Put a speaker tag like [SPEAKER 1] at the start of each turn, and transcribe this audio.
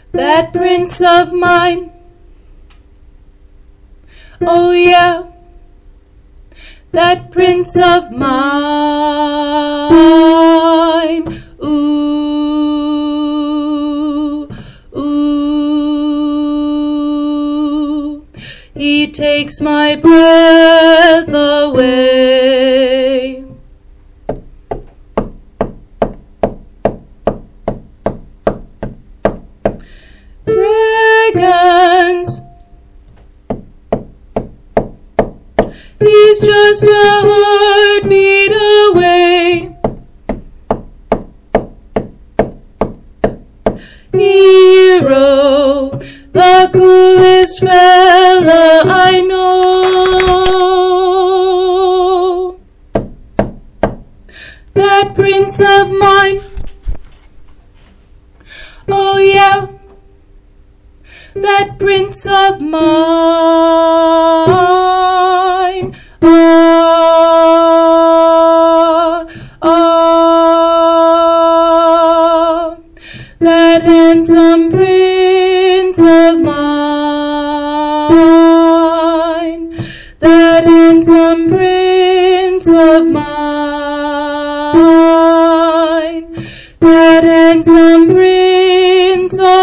[SPEAKER 1] that prince of mine. Oh yeah, that prince of mine. Ooh, ooh, he takes my breath away. Dragons, he's just a heartbeat away. Hero, the coolest fella I know. That prince of mine. Oh yeah, that prince of mine. Ah, ah, that handsome prince of mine. That handsome prince of mine. That handsome prince of